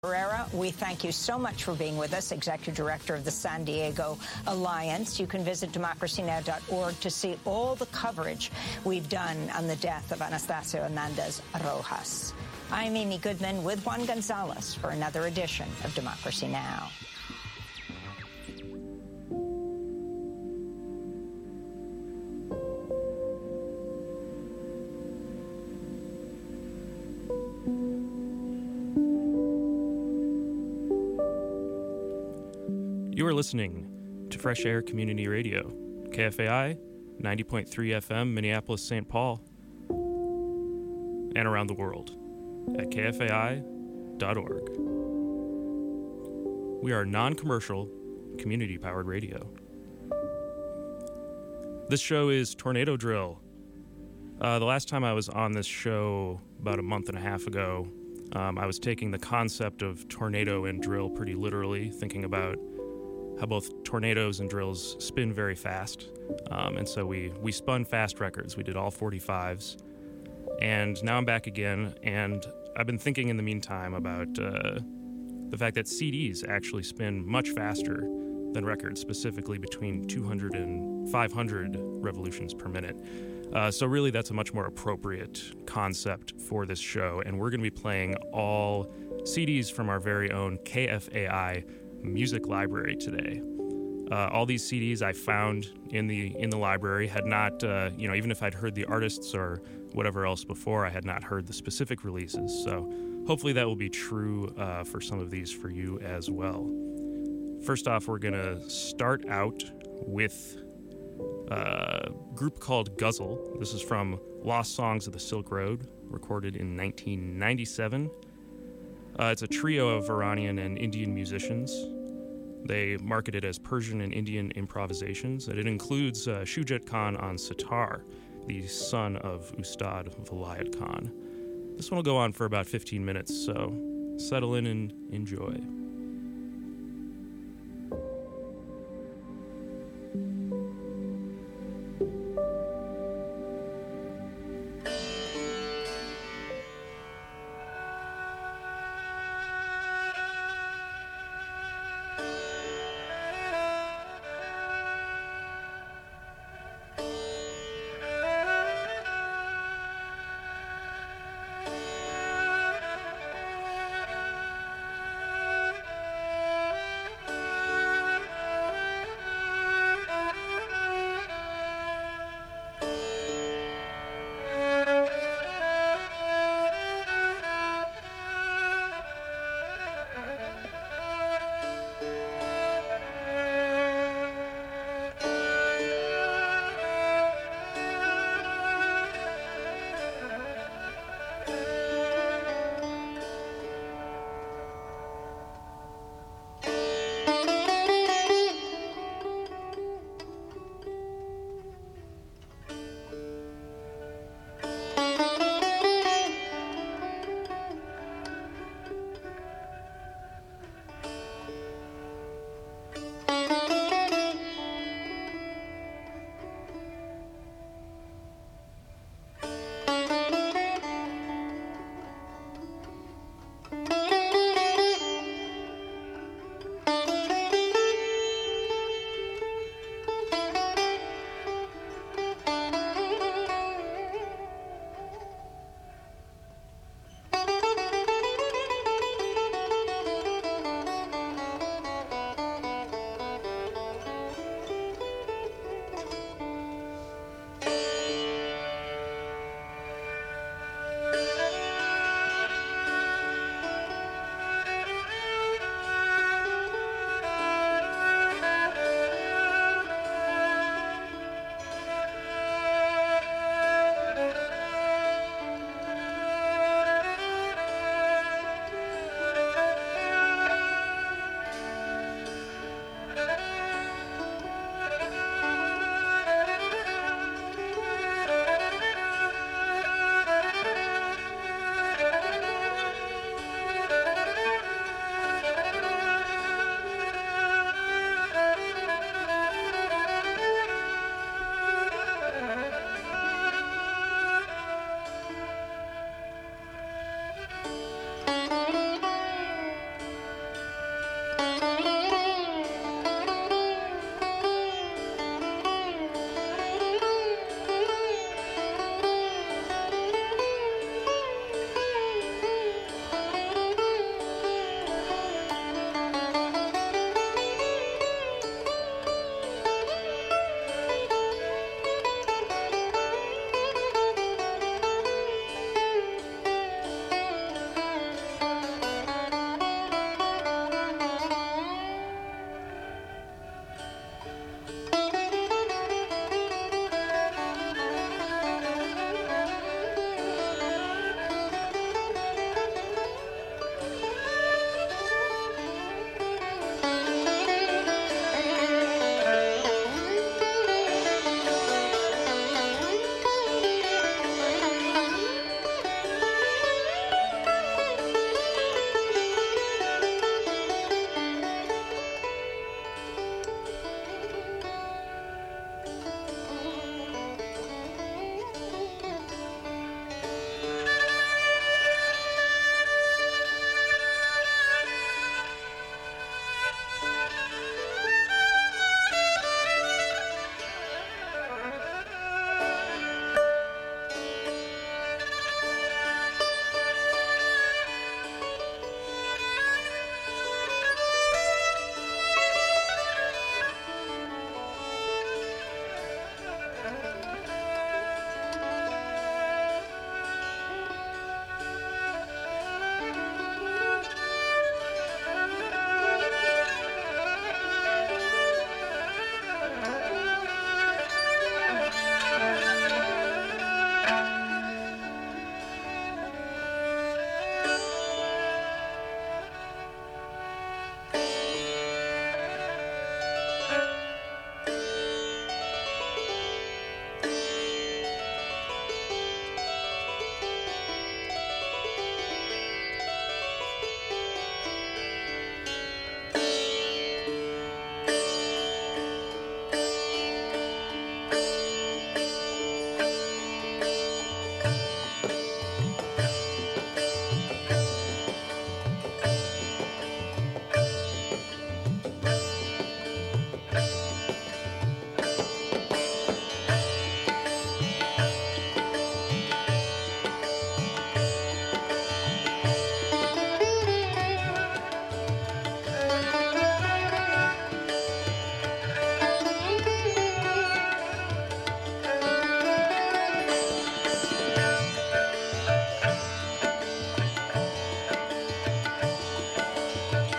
Herrera, we thank you so much for being with us, Executive Director of the San Diego Alliance. You can visit democracynow.org to see all the coverage we've done on the death of Anastasio Hernandez Rojas. I'm Amy Goodman with Juan Gonzalez for another edition of Democracy Now! You are listening to Fresh Air Community Radio, KFAI, 90.3 FM, Minneapolis, St. Paul, and around the world at kfai.org. We are non-commercial, community-powered radio. This show is Tornado Drill. The last time I was on this show, about a month and a half ago, I was taking the concept of tornado and drill pretty literally, thinking about how both tornadoes and drills spin very fast. And so we spun fast records. We did all 45s. And now I'm back again, and I've been thinking in the meantime about the fact that CDs actually spin much faster than records, specifically between 200 and 500 revolutions per minute. So really that's a much more appropriate concept for this show, and we're going to be playing all CDs from our very own KFAI music library today. All these CDs I found in the library had not, even if I'd heard the artists or whatever else before, I had not heard the specific releases. So hopefully that will be true for some of these for you as well. First off, we're going to start out with a group called Guzzle. This is from Lost Songs of the Silk Road, recorded in 1997. It's a trio of Iranian and Indian musicians. They market it as Persian and Indian improvisations, and it includes Shujaat Khan on sitar, the son of Ustad Vilayat Khan. This one will go on for about 15 minutes, so settle in and enjoy.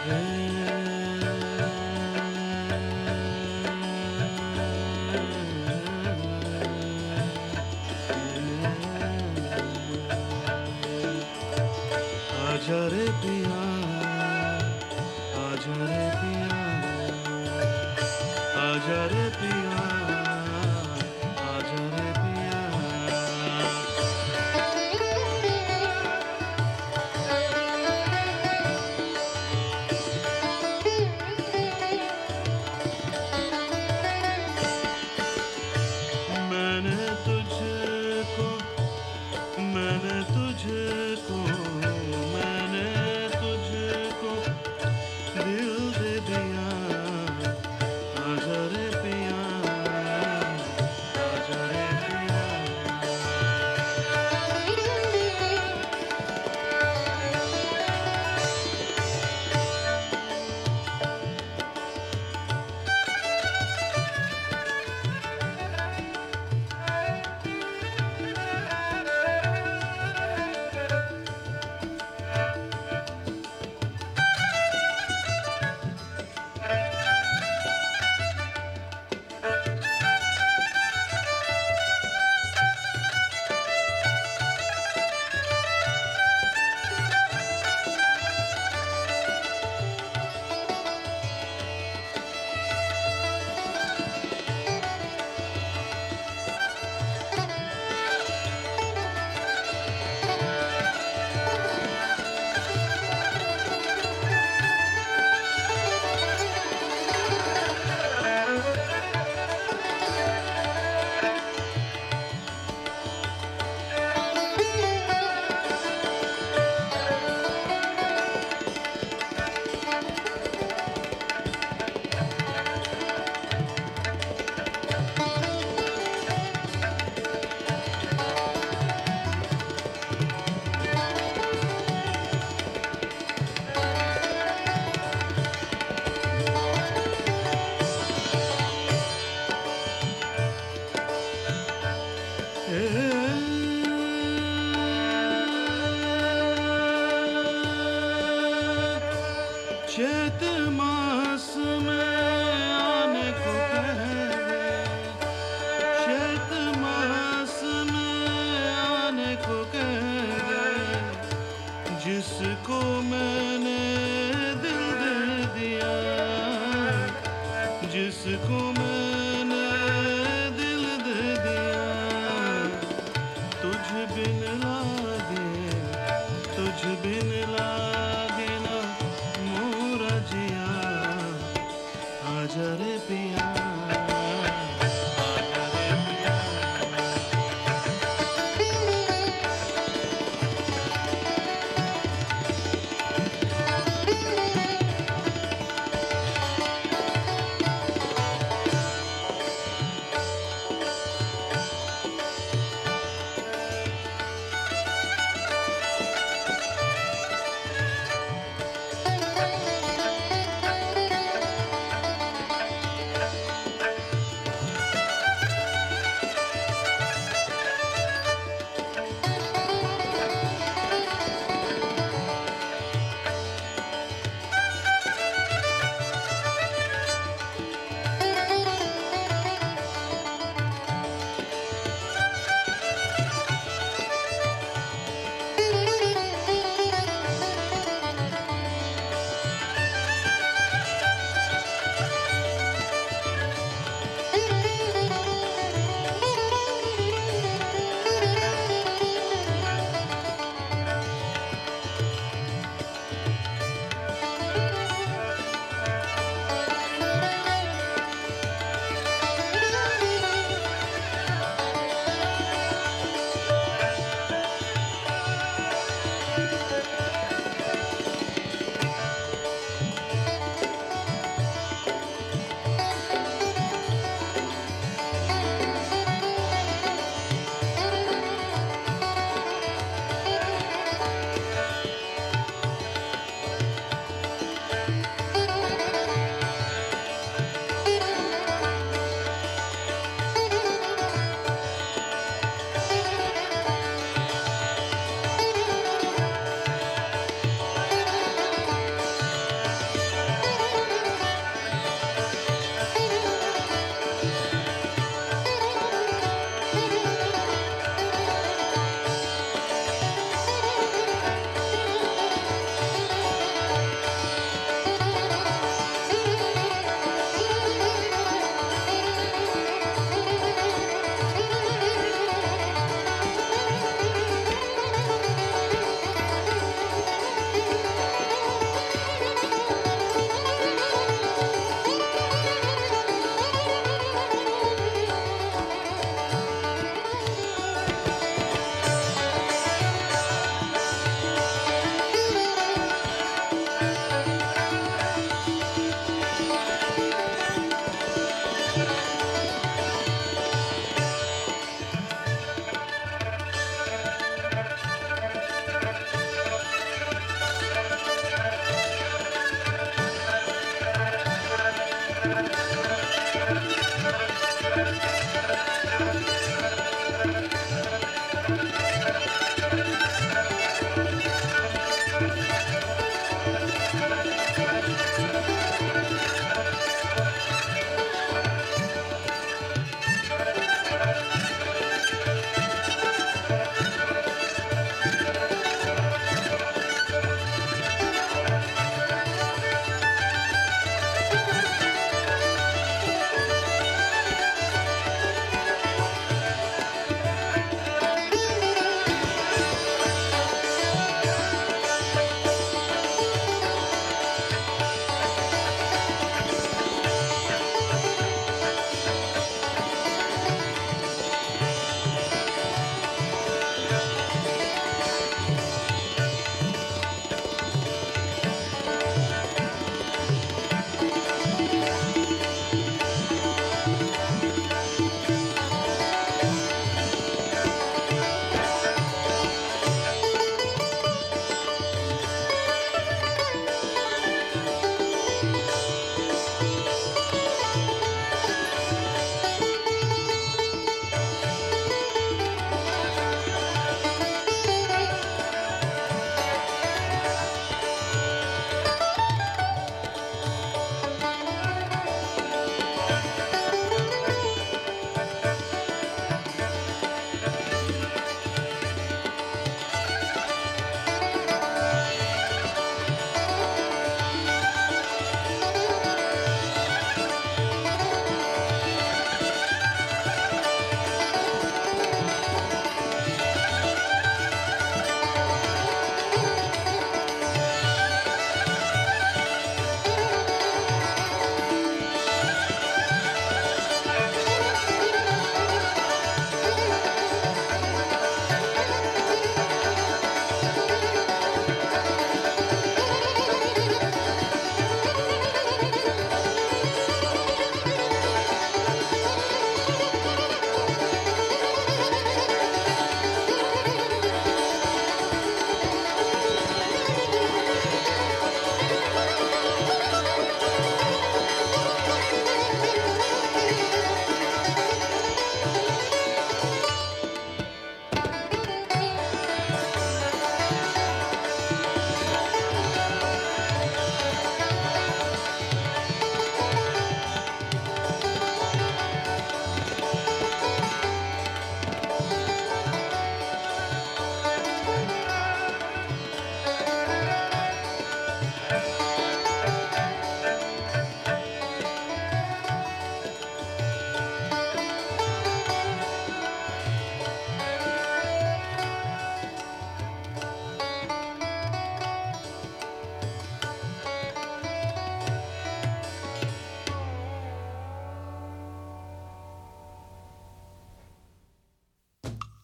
आजा रे पिया, आजा रे पिया, आजा रे पिया, आजा रे पिया। मैंने तुझको, मैंने तुझको, मैंने तुझको दिल दे दिया। आजा रे पिया, आजा रे पिया। चैत मास में आने को कह दे, चैत मास में आने को कह दे, जिसको मैंने दिल दे दिया, जिसको मैंने दिल दे दिया। तुझ बिन लागे, तुझ बिन लागे ना मोरा जिया। आजा रे पिया, आजा रे पिया।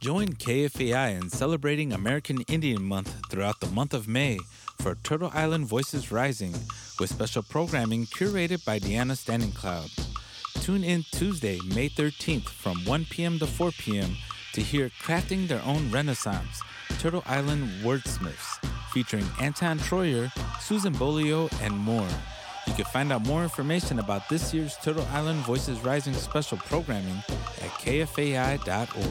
Join KFAI in celebrating American Indian Month throughout the month of May for Turtle Island Voices Rising with special programming curated by Deanna Standing Cloud. Tune in Tuesday, May 13th from 1 p.m. to 4 p.m. to hear Crafting Their Own Renaissance, Turtle Island Wordsmiths, featuring Anton Troyer, Susan Bolio, and more. You can find out more information about this year's Turtle Island Voices Rising special programming at kfai.org.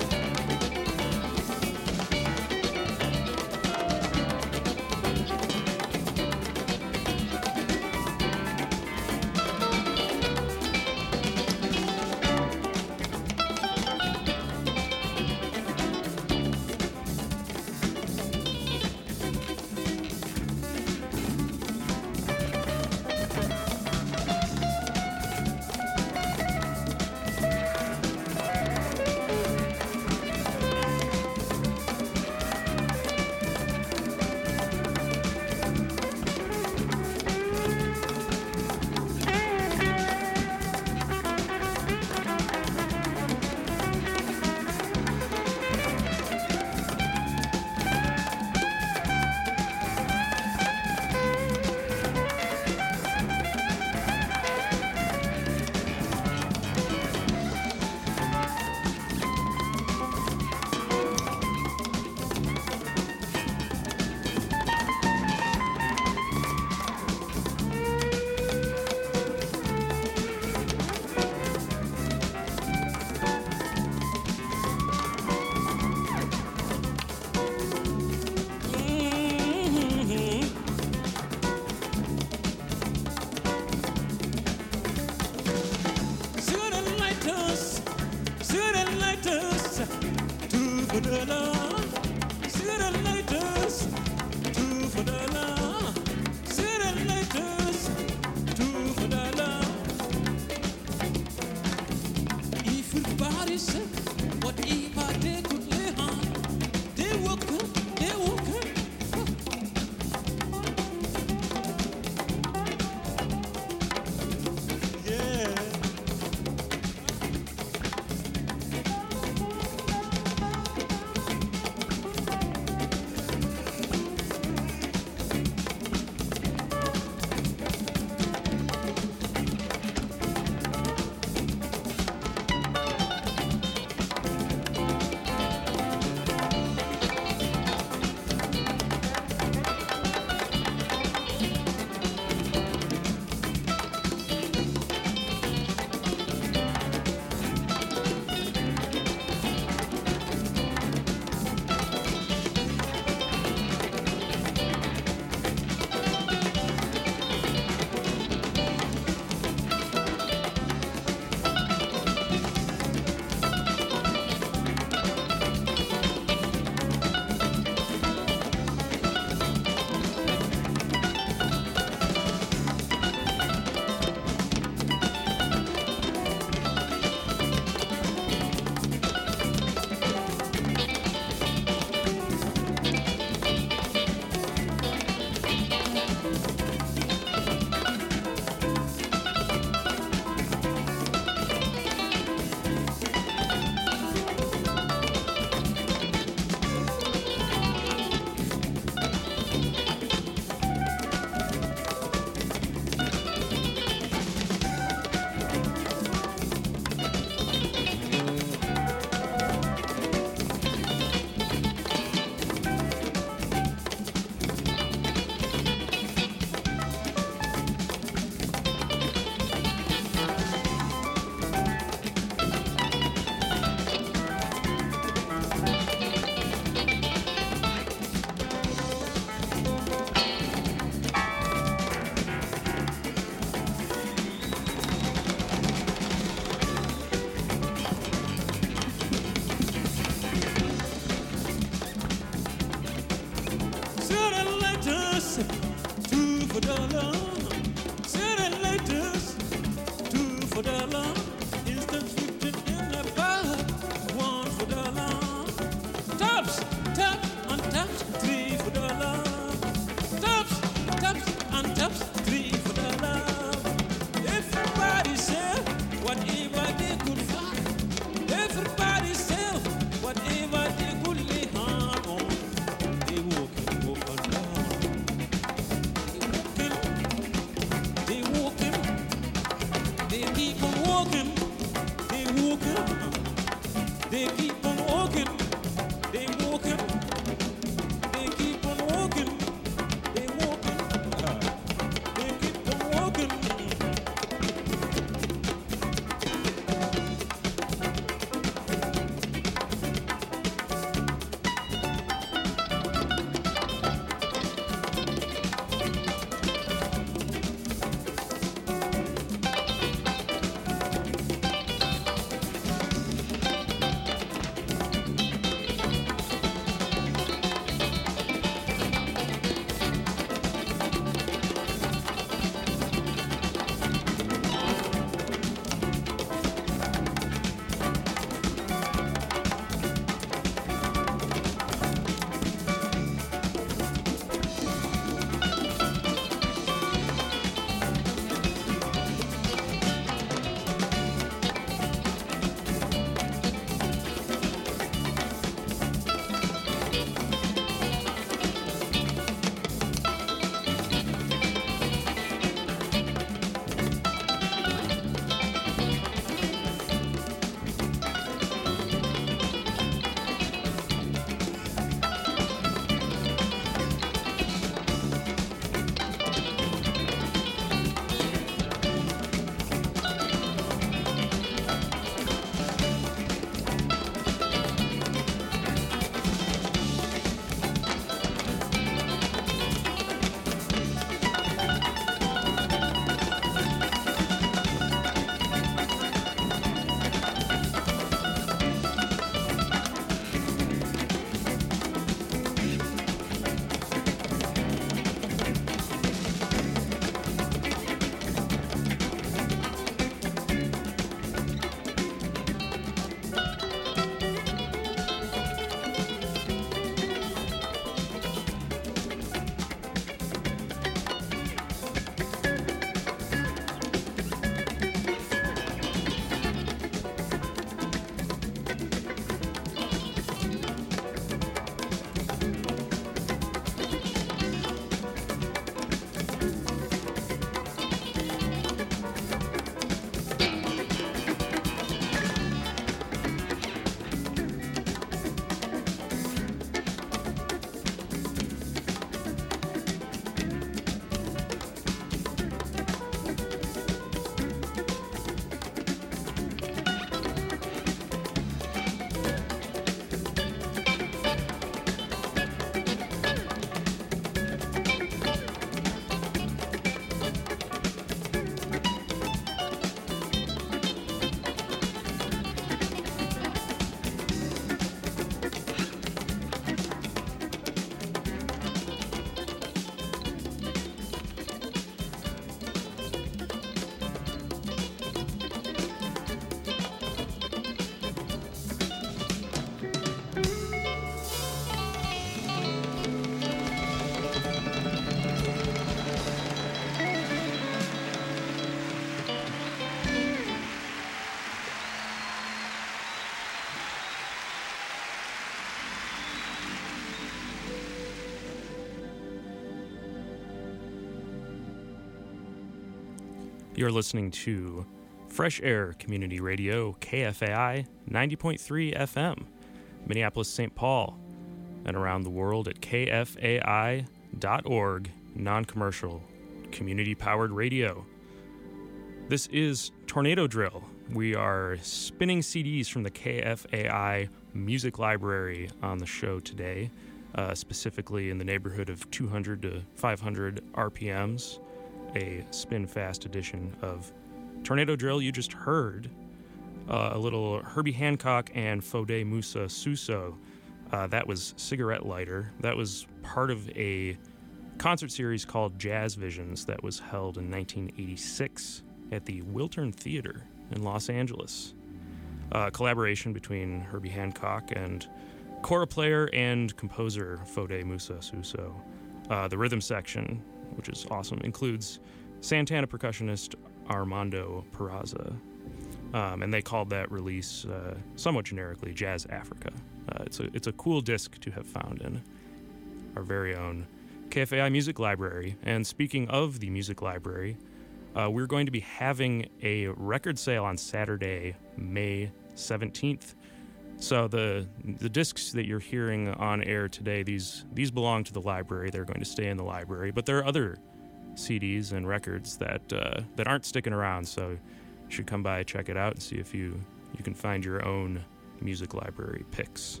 You're listening to Fresh Air Community Radio, KFAI 90.3 FM, Minneapolis, St. Paul, and around the world at kfai.org, non-commercial, community-powered radio. This is Tornado Drill. We are spinning CDs from the KFAI Music Library on the show today, specifically in the neighborhood of 200 to 500 RPMs, a spin-fast edition of Tornado Drill. You just heard a little Herbie Hancock and Fode Musa Suso. That was Cigarette Lighter. That was part of a concert series called Jazz Visions that was held in 1986 at the Wiltern Theater in Los Angeles. Collaboration between Herbie Hancock and kora player and composer Fode Musa Suso. The rhythm section, which is awesome, includes Santana percussionist Armando Peraza. And they called that release somewhat generically Jazz Africa. It's a cool disc to have found in our very own KFAI Music Library. And speaking of the Music Library, we're going to be having a record sale on Saturday, May 17th. So the discs that you're hearing on air today, these belong to the library. They're going to stay in the library. But there are other CDs and records that aren't sticking around. So you should come by, check it out, and see if you can find your own music library picks.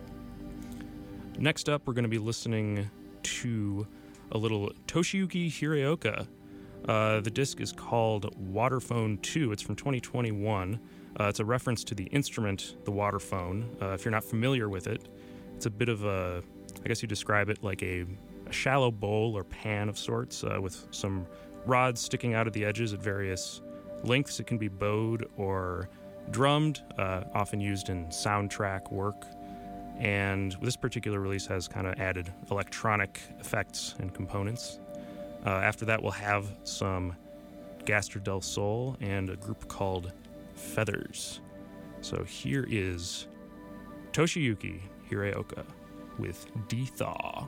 Next up, we're going to be listening to a little Toshiyuki Hiraoka. The disc is called Waterphone 2. It's from 2021. It's a reference to the instrument, the waterphone. If you're not familiar with it, it's a bit of a, I guess you describe it like a shallow bowl or pan of sorts with some rods sticking out of the edges at various lengths. It can be bowed or drummed, often used in soundtrack work. And this particular release has kind of added electronic effects and components. After that, we'll have some Gaster del Sol and a group called Feathers. So here is Toshiyuki Hiraoka with D-Thaw.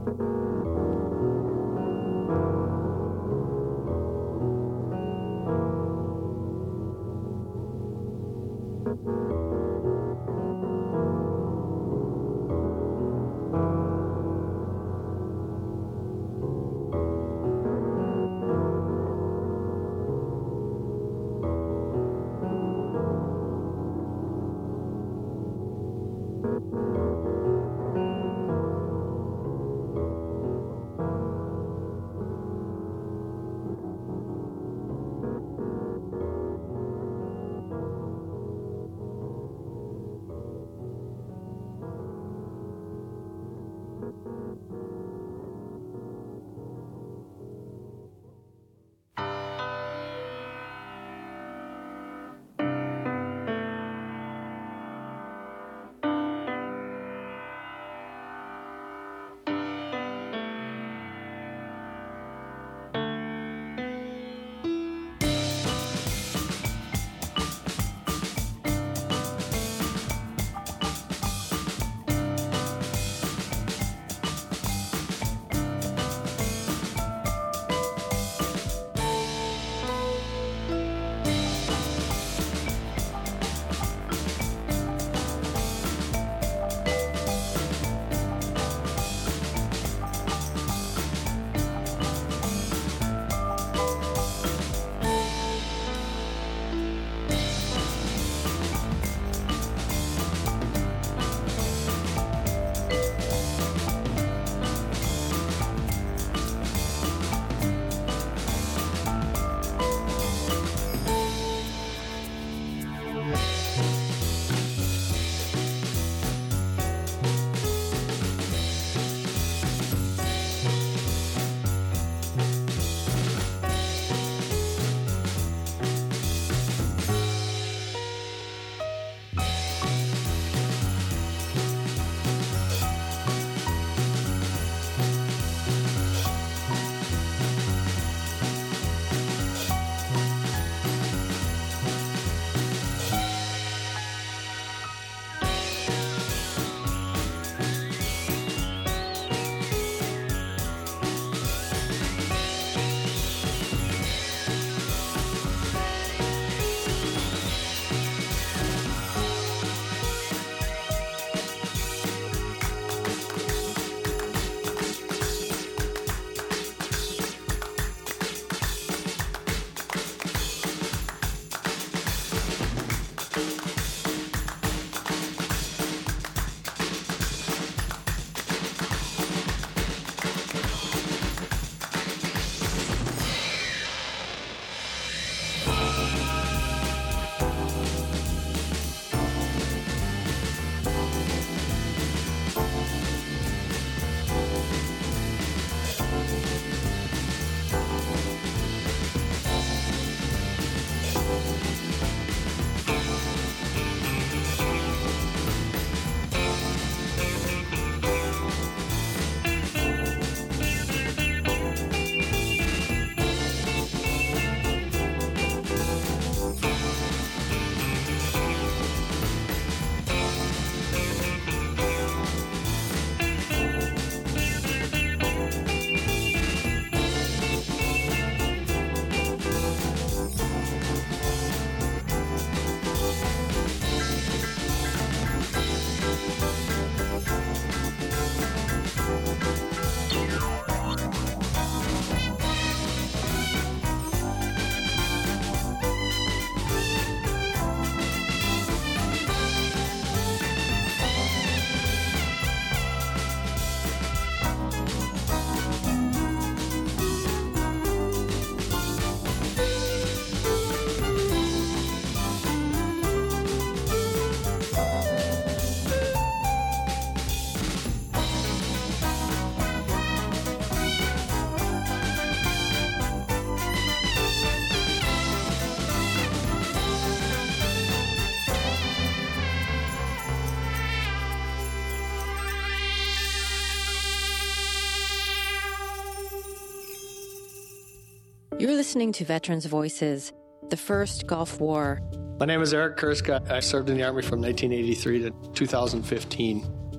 You're listening to Veterans Voices, the first Gulf War. My name is Eric Kurska. I served in the Army from 1983 to 2015.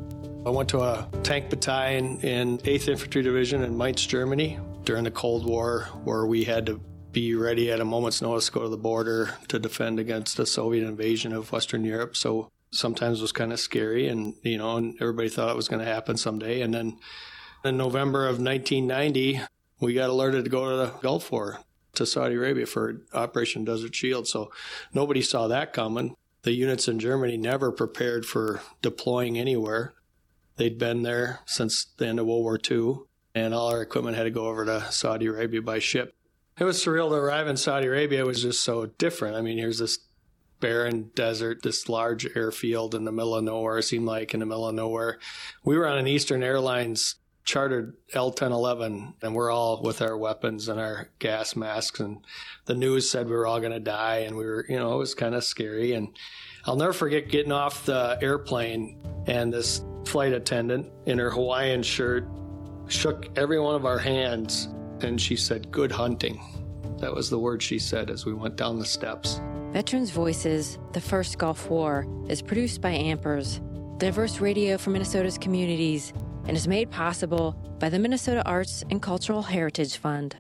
I went to a tank battalion in 8th Infantry Division in Mainz, Germany during the Cold War, where we had to be ready at a moment's notice to go to the border to defend against the Soviet invasion of Western Europe. So sometimes it was kind of scary, and and everybody thought it was going to happen someday. And then in November of 1990, we got alerted to go to the Gulf War, to Saudi Arabia for Operation Desert Shield. So nobody saw that coming. The units in Germany never prepared for deploying anywhere. They'd been there since the end of World War II, and all our equipment had to go over to Saudi Arabia by ship. It was surreal to arrive in Saudi Arabia. It was just so different. I mean, here's this barren desert, this large airfield in the middle of nowhere, it seemed like in the middle of nowhere. We were on an Eastern Airlines chartered L-1011, and we're all with our weapons and our gas masks, and the news said we were all going to die, and we were, it was kind of scary. And I'll never forget getting off the airplane, and this flight attendant in her Hawaiian shirt shook every one of our hands, and she said, "Good hunting." That was the word she said as we went down the steps. Veterans Voices, the first Gulf War, is produced by Ampers, diverse radio for Minnesota's communities, and is made possible by the Minnesota Arts and Cultural Heritage Fund.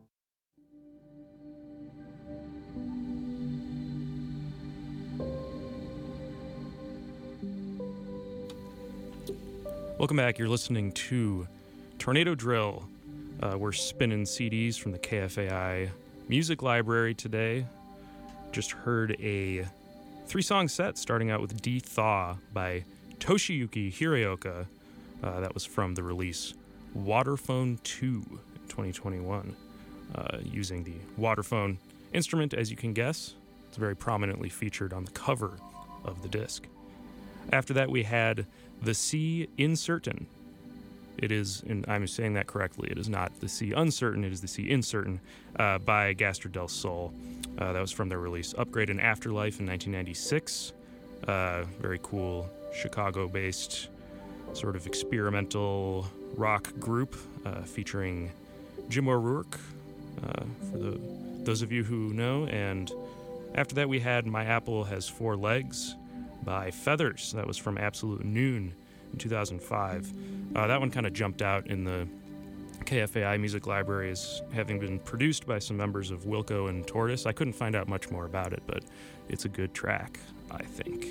Welcome back. You're listening to Tornado Drill. We're spinning CDs from the KFAI Music Library today. Just heard a 3-song set starting out with D Thaw by Toshiyuki Hiraoka. That was from the release Waterphone 2 in 2021. Using the Waterphone instrument, as you can guess, it's very prominently featured on the cover of the disc. After that, we had The Sea Incertain. It is, and I'm saying that correctly, it is not The Sea Uncertain, it is The Sea Incertain by Gaster del Sol. That was from their release Upgrade and Afterlife in 1996. Very cool Chicago-based sort of experimental rock group featuring Jim O'Rourke, for those of you who know. And after that, we had My Apple Has 4 Legs by Feathers. That was from Absolute Noon in 2005. That one kind of jumped out in the KFAI Music Library as having been produced by some members of Wilco and Tortoise. I couldn't find out much more about it, but it's a good track, I think.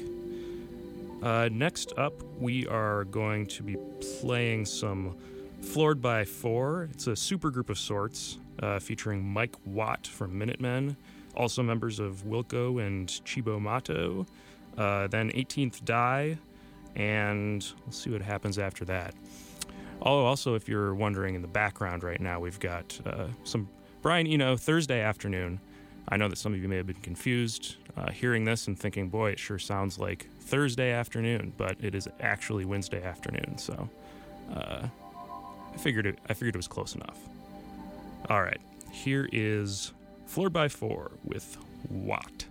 Next up, we are going to be playing some Floored by Four. It's a supergroup of sorts, featuring Mike Watt from Minutemen, also members of Wilco and Chibo Mato, then 18th Die, and we'll see what happens after that. Oh, also, if you're wondering, in the background right now, we've got some Brian Eno, Thursday Afternoon. I know that some of you may have been confused hearing this and thinking, boy, it sure sounds like Thursday afternoon, but it is actually Wednesday afternoon, so I figured it was close enough. All right, here is Floored by Four with Watt.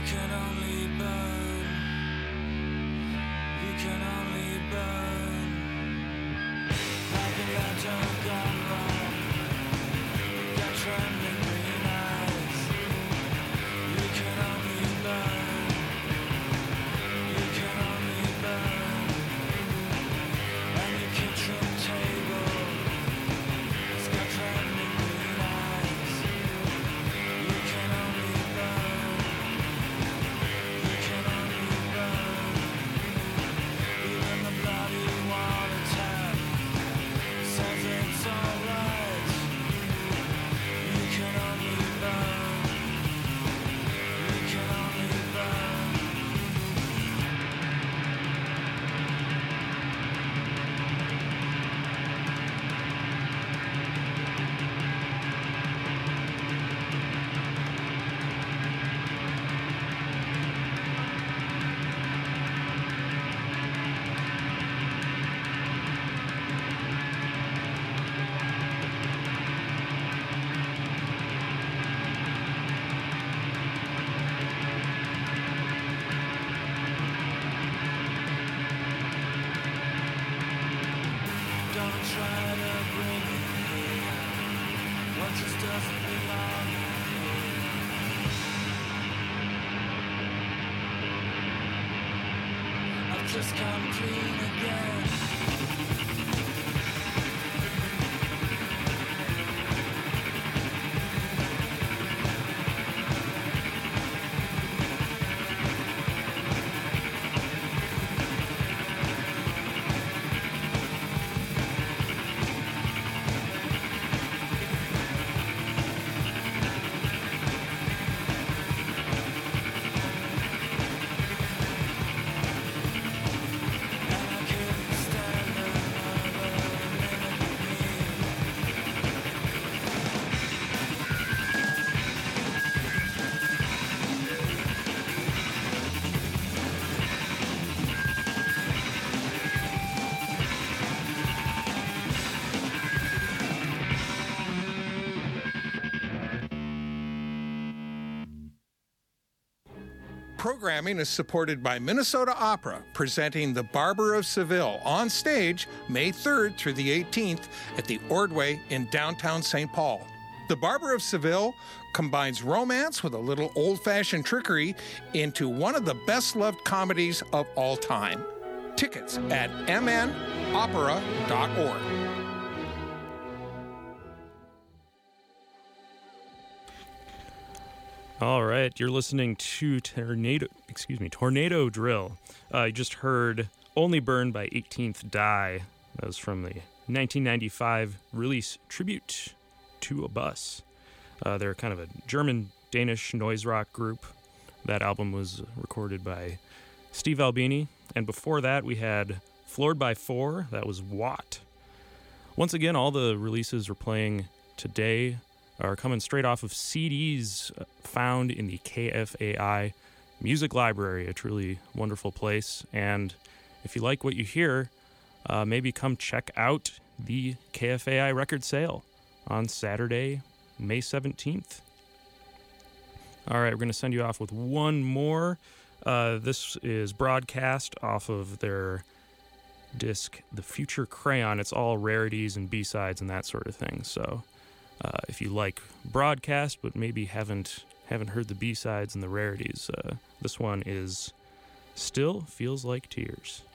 can only burn. You can only burn. Like a lantern gone wrong. Got trembling green eyes. You can only burn. You can only burn. And your kitchen table. It's got trembling green eyes. You can only burn. You can only burn. Even the bloody water tap says it's alright. You can only burn. You can only burn. Don't try to bring it here. What just doesn't belong here. I've just come clean again. Programming is supported by Minnesota Opera, presenting The Barber of Seville on stage May 3rd through the 18th at the Ordway in downtown St. Paul. The Barber of Seville combines romance with a little old-fashioned trickery into one of the best-loved comedies of all time. Tickets at mnopera.org. All right, you're listening to Tornado Drill. You just heard Only Burn by 18th Die. That was from the 1995 release Tribute to a Bus. They're kind of a German-Danish noise rock group. That album was recorded by Steve Albini. And before that, we had Floored by Four. That was Watt. Once again, all the releases we're playing today are coming straight off of CDs found in the KFAI Music Library, a truly wonderful place. And if you like what you hear, maybe come check out the KFAI record sale on Saturday, May 17th. All right, we're going to send you off with one more. This is broadcast off of their disc, The Future Crayon. It's all rarities and B-sides and that sort of thing. So if you like broadcast but maybe haven't heard the B-sides and the rarities, this one is Still Feels Like Tears.